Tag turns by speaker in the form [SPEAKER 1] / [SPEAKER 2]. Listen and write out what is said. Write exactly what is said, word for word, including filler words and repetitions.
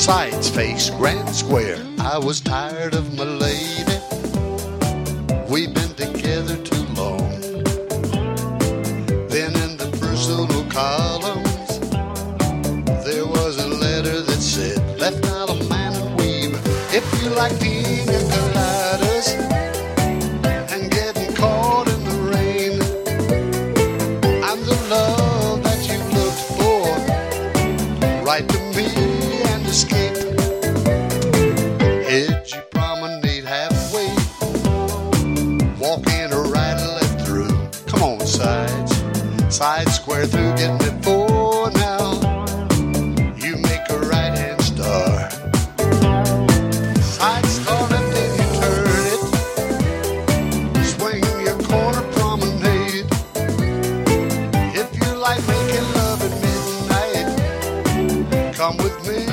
[SPEAKER 1] Sides face Grand Square. I was tired of my lady. We've been together too long. Then in the personal columns, there was a letter that said, left out of Man and Weaver. If you like pina coladas and getting caught in the rain, I'm the love that you looked for. Write to me and escape. Edgy promenade halfway, walk in or right or left through. Come on, sides, side square through, get me four now. You make a right hand star. Side star left and you turn it. Swing your corner promenade. If you like making love at midnight, come with me.